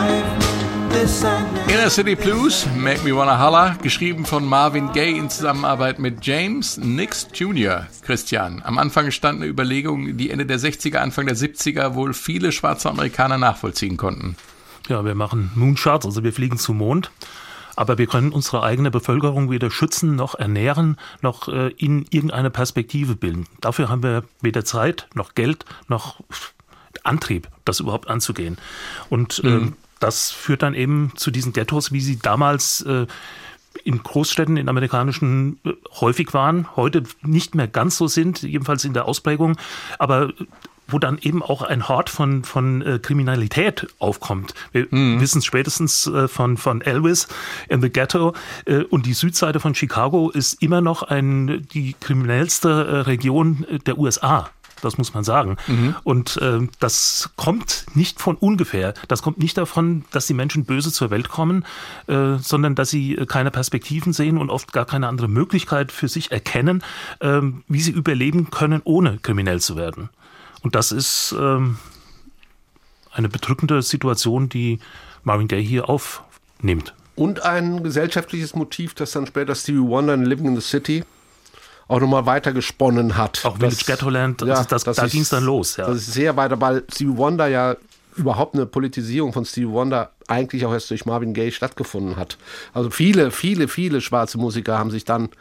Speaker 2: Inner City Blues, Make Me Wanna Holler, geschrieben von Marvin Gaye in Zusammenarbeit mit James Nix Junior Christian. Am Anfang stand eine Überlegung, die Ende der sechziger, Anfang der siebziger wohl viele schwarze Amerikaner nachvollziehen konnten.
Speaker 5: Ja, wir machen Moonshots, also wir fliegen zum Mond. Aber wir können unsere eigene Bevölkerung weder schützen, noch ernähren, noch äh, in irgendeine Perspektive bilden. Dafür haben wir weder Zeit, noch Geld, noch Antrieb, das überhaupt anzugehen. Und äh, mhm. das führt dann eben zu diesen Ghettos, wie sie damals äh, in Großstädten, in amerikanischen, äh, häufig waren, heute nicht mehr ganz so sind, jedenfalls in der Ausprägung, aber wo dann eben auch ein Hort von, von äh, Kriminalität aufkommt. Wir mhm. wissen es spätestens äh, von, von Elvis in the Ghetto. Äh, und die Südseite von Chicago ist immer noch ein, die kriminellste äh, Region der U S A. Das muss man sagen. Mhm. Und äh, das kommt nicht von ungefähr. Das kommt nicht davon, dass die Menschen böse zur Welt kommen, äh, sondern dass sie keine Perspektiven sehen und oft gar keine andere Möglichkeit für sich erkennen, äh, wie sie überleben können, ohne kriminell zu werden. Und das ist ähm, eine bedrückende Situation, die Marvin Gaye hier aufnimmt.
Speaker 6: Und ein gesellschaftliches Motiv, das dann später Stevie Wonder in Living in the City auch nochmal weiter gesponnen hat.
Speaker 5: Auch Village Ghettoland,
Speaker 6: ja,
Speaker 5: das, das, da ging es dann los. Ja.
Speaker 6: Das ist sehr weiter, weil Stevie Wonder ja überhaupt eine Politisierung von Stevie Wonder eigentlich auch erst durch Marvin Gaye stattgefunden hat. Also viele, viele, viele schwarze Musiker haben sich dann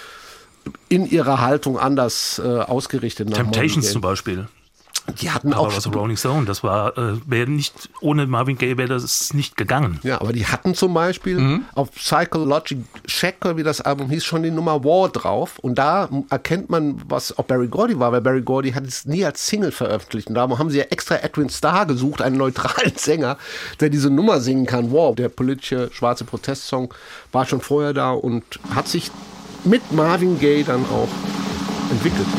Speaker 6: in ihrer Haltung anders äh, ausgerichtet.
Speaker 5: Temptations zum Beispiel.
Speaker 6: Die hatten
Speaker 5: aber
Speaker 6: auch
Speaker 5: was Rolling Stone, das war, äh, wäre nicht, ohne Marvin Gaye wäre das nicht gegangen.
Speaker 6: Ja, aber die hatten zum Beispiel mhm. auf Psychological Checker, wie das Album hieß, schon die Nummer War drauf. Und da erkennt man, was auch Berry Gordy war, weil Berry Gordy hat es nie als Single veröffentlicht. Und da haben sie ja extra Edwin Starr gesucht, einen neutralen Sänger, der diese Nummer singen kann. War, der politische schwarze Protestsong, war schon vorher da und hat sich mit Marvin Gaye dann auch entwickelt.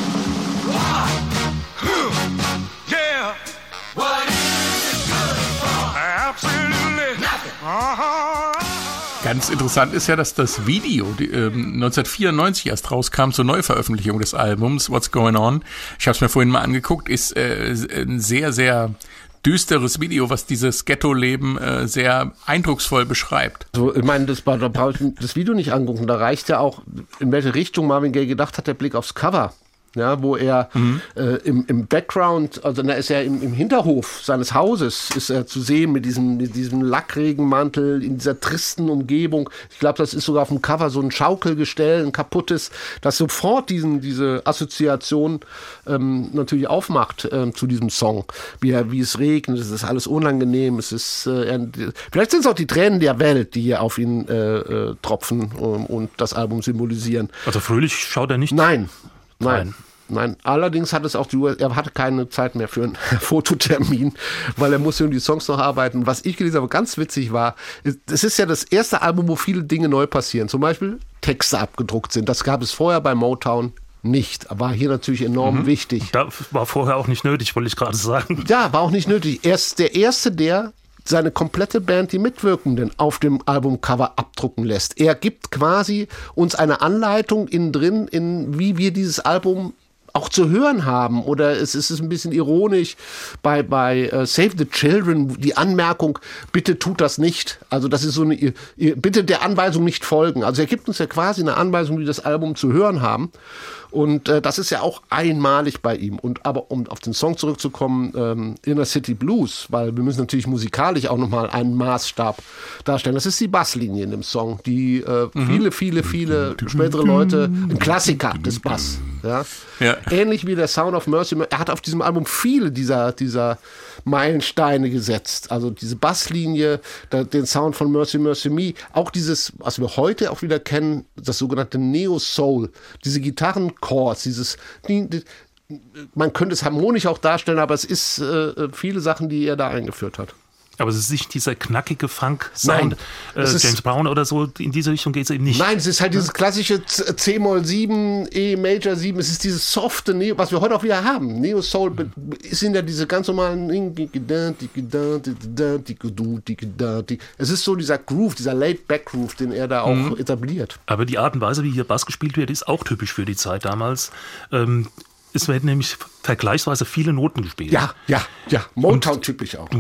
Speaker 2: Ganz interessant ist ja, dass das Video die, ähm, neunzehnhundertvierundneunzig erst rauskam zur Neuveröffentlichung des Albums What's Going On. Ich habe es mir vorhin mal angeguckt, ist äh, ein sehr, sehr düsteres Video, was dieses Ghetto-Leben äh, sehr eindrucksvoll beschreibt.
Speaker 6: Also, ich meine, das, da brauche ich das Video nicht angucken. Da reicht ja auch, in welche Richtung Marvin Gaye gedacht hat, der Blick aufs Cover. Ja, wo er mhm. äh, im, im Background, also da ist er im, im Hinterhof seines Hauses, ist er zu sehen mit diesem, mit diesem Lackregenmantel in dieser tristen Umgebung. Ich glaube, das ist sogar auf dem Cover so ein Schaukelgestell, ein kaputtes, das sofort diesen, diese Assoziation ähm, natürlich aufmacht äh, zu diesem Song. Wie, er, wie es regnet, es ist alles unangenehm, es ist äh, er, vielleicht sind es auch die Tränen der Welt, die hier auf ihn äh, äh, tropfen um, und das Album symbolisieren.
Speaker 5: Also fröhlich schaut er nicht?
Speaker 6: Nein. Nein, nein. Allerdings hat es auch die U S A, er hatte keine Zeit mehr für einen Fototermin, weil er musste um die Songs noch arbeiten. Was ich gelesen habe, ganz witzig war, es ist ja das erste Album, wo viele Dinge neu passieren. Zum Beispiel Texte abgedruckt sind. Das gab es vorher bei Motown nicht. War hier natürlich enorm mhm. wichtig.
Speaker 5: Da war vorher auch nicht nötig, wollte ich gerade sagen.
Speaker 6: Ja, war auch nicht nötig. Er ist der Erste, der seine komplette Band, die Mitwirkenden, auf dem Albumcover abdrucken lässt. Er gibt quasi uns eine Anleitung innen drin, in wie wir dieses Album auch zu hören haben. Oder es ist ein bisschen ironisch bei, bei uh, Save the Children, die Anmerkung, bitte tut das nicht. Also das ist so eine, bitte der Anweisung nicht folgen. Also er gibt uns ja quasi eine Anweisung, wie wir das Album zu hören haben. Und äh, das ist ja auch einmalig bei ihm. Und aber um auf den Song zurückzukommen, ähm, Inner City Blues, weil wir müssen natürlich musikalisch auch nochmal einen Maßstab darstellen. Das ist die Basslinie in dem Song, die äh, mhm. viele, viele, viele spätere Leute, ein Klassiker des Bass. Ja? Ja. Ähnlich wie der Sound of Mercy. Er hat auf diesem Album viele dieser, dieser Meilensteine gesetzt. Also diese Basslinie, der, den Sound von Mercy, Mercy Me, auch dieses, was wir heute auch wieder kennen, das sogenannte Neo-Soul, diese Gitarrenchords, dieses, man könnte es harmonisch auch darstellen, aber es ist äh, viele Sachen, die er da eingeführt hat.
Speaker 5: Aber es ist nicht dieser knackige Funk-Sound. Äh, James Brown oder so, in diese Richtung geht es eben nicht.
Speaker 6: Nein, es ist halt dieses klassische C-Moll sieben, E-Major sieben. Es ist dieses softe Neo, was wir heute auch wieder haben. Neo-Soul sind ja diese ganz normalen. Es ist so dieser Groove, dieser Laid-Back-Groove, den er da auch mhm. etabliert.
Speaker 5: Aber die Art und Weise, wie hier Bass gespielt wird, ist auch typisch für die Zeit damals. Ähm, es werden nämlich vergleichsweise viele Noten gespielt.
Speaker 6: Ja, ja, ja. Motown-typisch auch.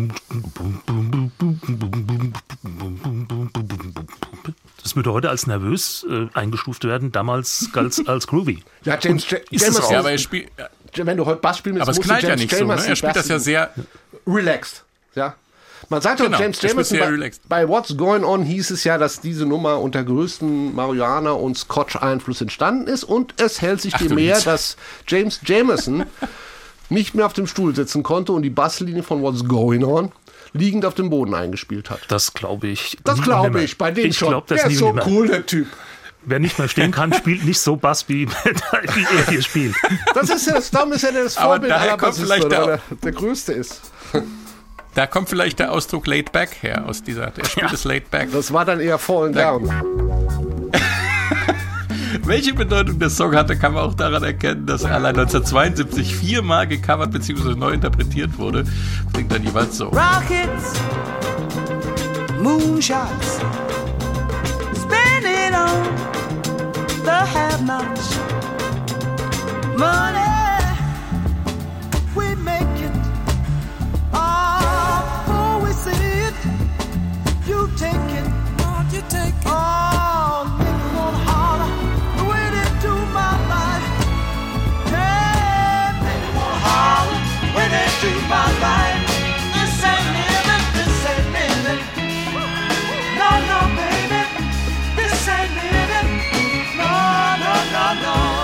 Speaker 5: Das würde heute als nervös äh, eingestuft werden, damals als, als groovy.
Speaker 6: Ja, James
Speaker 5: Und
Speaker 6: J- Jameson.
Speaker 2: Ja, aber er spielt,
Speaker 6: Wenn du heute Bass spielen willst,
Speaker 2: aber es
Speaker 6: musst du
Speaker 2: knallt ja
Speaker 6: James
Speaker 2: nicht so, ne?
Speaker 6: Jamerson
Speaker 2: Er spielt das ja sehr,
Speaker 6: relaxed. Ja. Man sagt doch,
Speaker 2: Genau,
Speaker 6: James
Speaker 2: er spielt
Speaker 6: Jamerson,
Speaker 2: sehr
Speaker 6: bei,
Speaker 2: relaxed.
Speaker 6: bei What's Going On hieß es ja, dass diese Nummer unter größtem Marihuana- und Scotch-Einfluss entstanden ist und es hält sich
Speaker 2: Ach,
Speaker 6: dem
Speaker 2: du
Speaker 6: mehr,
Speaker 2: Lied.
Speaker 6: dass James Jamerson nicht mehr auf dem Stuhl sitzen konnte und die Basslinie von What's Going On liegend auf dem Boden eingespielt hat.
Speaker 5: Das glaube ich.
Speaker 6: Das
Speaker 5: nie und
Speaker 6: glaube
Speaker 5: nimmer.
Speaker 6: ich, bei dem
Speaker 5: ich
Speaker 6: schon.
Speaker 5: Glaub, das
Speaker 6: der
Speaker 5: nie
Speaker 6: ist
Speaker 5: und
Speaker 6: so
Speaker 5: nimmer.
Speaker 6: cool, der Typ.
Speaker 5: Wer nicht mehr stehen kann, spielt nicht so Bass, wie, wie er hier spielt.
Speaker 6: Das ist ja das, darum ist ja das
Speaker 2: Aber
Speaker 6: Vorbild
Speaker 2: daher
Speaker 6: aller
Speaker 2: kommt
Speaker 6: Bassisten,
Speaker 2: vielleicht der-
Speaker 6: weil er der Größte ist.
Speaker 2: da kommt vielleicht der Ausdruck laid back her aus dieser, der spielt es laid back.
Speaker 6: Das war dann eher Falling Down.
Speaker 2: Welche Bedeutung der Song hatte, kann man auch daran erkennen, dass er allein neunzehnhundertzweiundsiebzig viermal gecovert bzw. neu interpretiert wurde. Klingt dann jeweils so.
Speaker 3: Rockets, moonshots, spending on the have-nots. Money, we make it. Oh, we see it. You take it. Lord, you take it. Oh, niggas wanna holler the way they do my life. Hey, niggas wanna holler the way they do my life. This ain't living, this ain't living. No, no, baby, this ain't living. No, no, no, no.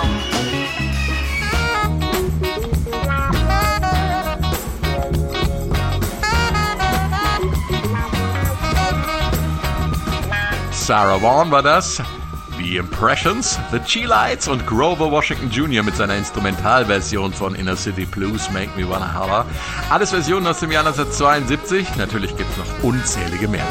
Speaker 2: Sarah Vaughan war das. The Impressions, The Cheelites und Grover Washington Junior mit seiner Instrumentalversion von Inner City Blues, Make Me Wanna Holler. Alles Versionen aus dem Jahr neunzehnhundertzweiundsiebzig. Natürlich gibt es noch unzählige mehr.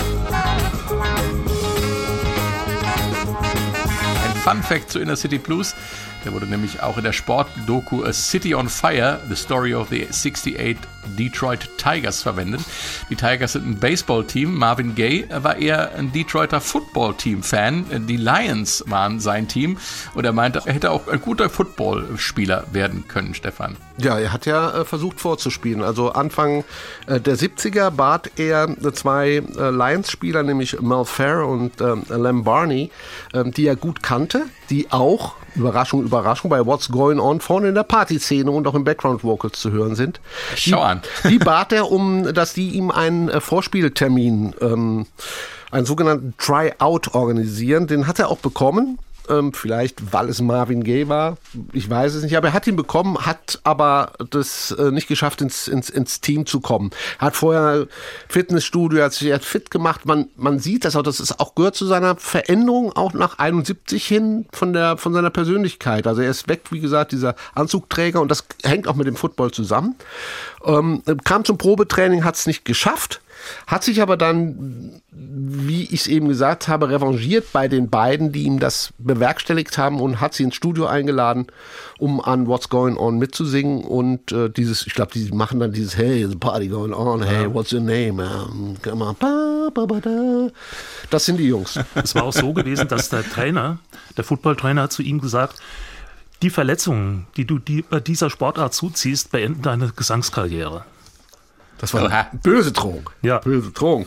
Speaker 2: Ein Fun Fact zu Inner City Blues. Der wurde nämlich auch in der Sportdoku A City on Fire, The Story of the sixty-eight Detroit Tigers verwendet. Die Tigers sind ein Baseballteam. Marvin Gaye war eher ein Detroiter Football-Team-Fan. Die Lions waren sein Team. Und er meinte, er hätte auch ein guter Footballspieler werden können, Stefan.
Speaker 6: Ja, er hat ja äh, versucht vorzuspielen. Also Anfang äh, der siebziger bat er äh, zwei äh, Lions-Spieler, nämlich Mel Ferrer und äh, Lem Barney, äh, die er gut kannte, die auch, Überraschung, Überraschung, bei What's Going On vorne in der Partyszene und auch im Background-Vocals zu hören sind.
Speaker 2: Schau an.
Speaker 6: Die, die bat er, um, dass die ihm einen äh, Vorspieltermin, ähm, einen sogenannten Try-Out organisieren. Den hat er auch bekommen. Ähm, vielleicht, weil es Marvin Gaye war, ich weiß es nicht, aber er hat ihn bekommen, hat aber das äh, nicht geschafft, ins, ins, ins Team zu kommen. Er hat vorher Fitnessstudio, hat sich fit gemacht, man, man sieht das auch, das ist auch, gehört zu seiner Veränderung auch nach einundsiebzig hin von der, von seiner Persönlichkeit. Also er ist weg, wie gesagt, dieser Anzugträger und das hängt auch mit dem Football zusammen. Ähm, kam zum Probetraining, hat es nicht geschafft. Hat sich aber dann, wie ich es eben gesagt habe, revanchiert bei den beiden, die ihm das bewerkstelligt haben und hat sie ins Studio eingeladen, um an What's Going On mitzusingen und äh, dieses, ich glaube, die machen dann dieses Hey, there's a party going on, hey, what's your name? Um, come on, ba, ba, ba, da. Das sind die Jungs.
Speaker 5: Es war auch so gewesen, dass der Trainer, der Footballtrainer hat zu ihm gesagt, die Verletzungen, die du die, bei dieser Sportart zuziehst, beenden deine Gesangskarriere.
Speaker 6: Das war eine böse Drohung.
Speaker 5: Ja.
Speaker 6: Böse Drohung.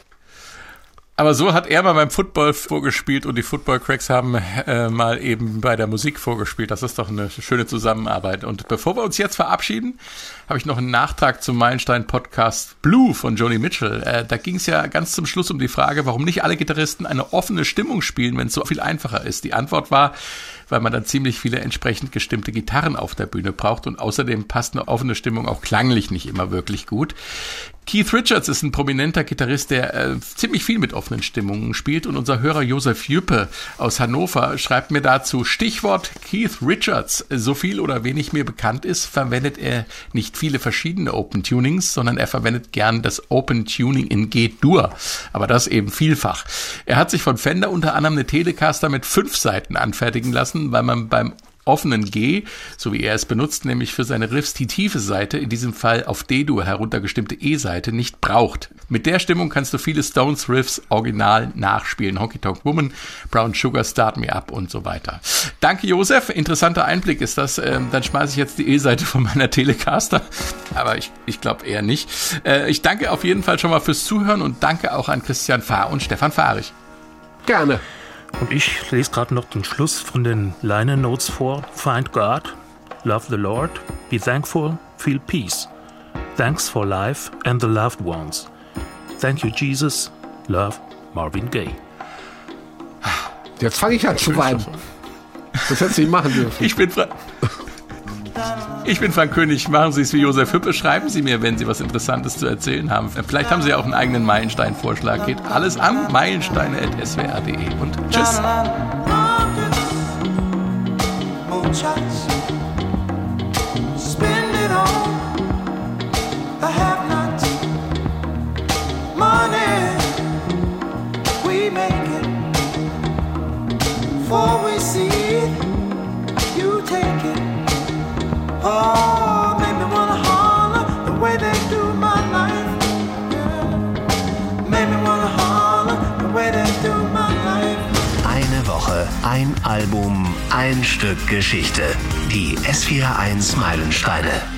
Speaker 2: Aber so hat er mal beim Football vorgespielt und die Football Cracks haben äh, mal eben bei der Musik vorgespielt. Das ist doch eine schöne Zusammenarbeit. Und bevor wir uns jetzt verabschieden, habe ich noch einen Nachtrag zum Meilenstein-Podcast Blue von Joni Mitchell. Äh, da ging es ja ganz zum Schluss um die Frage, warum nicht alle Gitarristen eine offene Stimmung spielen, wenn es so viel einfacher ist. Die Antwort war, weil man dann ziemlich viele entsprechend gestimmte Gitarren auf der Bühne braucht und außerdem passt eine offene Stimmung auch klanglich nicht immer wirklich gut. Keith Richards ist ein prominenter Gitarrist, der äh, ziemlich viel mit offenen Stimmungen spielt und unser Hörer Josef Jüppe aus Hannover schreibt mir dazu, Stichwort Keith Richards. So viel oder wenig mir bekannt ist, verwendet er nicht viele verschiedene Open Tunings, sondern er verwendet gern das Open Tuning in G-Dur, aber das eben vielfach. Er hat sich von Fender unter anderem eine Telecaster mit fünf Saiten anfertigen lassen, weil man beim offenen G, so wie er es benutzt, nämlich für seine Riffs die tiefe Seite, in diesem Fall auf D-Dur heruntergestimmte E-Seite, nicht braucht. Mit der Stimmung kannst du viele Stones-Riffs original nachspielen. Honky Tonk Woman, Brown Sugar, Start Me Up und so weiter. Danke, Josef. Interessanter Einblick ist das. Ähm, dann schmeiße ich jetzt die E-Seite von meiner Telecaster. Aber ich, ich glaube eher nicht. Äh, ich danke auf jeden Fall schon mal fürs Zuhören und danke auch an Christian Fahr und Stefan Fahrich.
Speaker 6: Gerne.
Speaker 5: Und ich lese gerade noch den Schluss von den Liner Notes vor. Find God, love the Lord, be thankful, feel peace. Thanks for life and the loved ones. Thank you, Jesus. Love, Marvin Gaye.
Speaker 6: Jetzt fange ich an zu weinen. Das hättest du nicht machen dürfen.
Speaker 2: Ich bin, Fra- ich bin Frank König. Machen Sie es wie Josef Hüppe. Schreiben Sie mir, wenn Sie was Interessantes zu erzählen haben. Vielleicht haben Sie ja auch einen eigenen Meilenstein-Vorschlag. Geht alles an meilensteine at s w r punkt d e. Und tschüss.
Speaker 3: Before we see it, you take it. Oh, make me wanna holler the way they do my life. Yeah. Make me wanna holler the way they do my life.
Speaker 1: Eine Woche, ein Album, ein Stück Geschichte. Die S vier eins Meilensteine.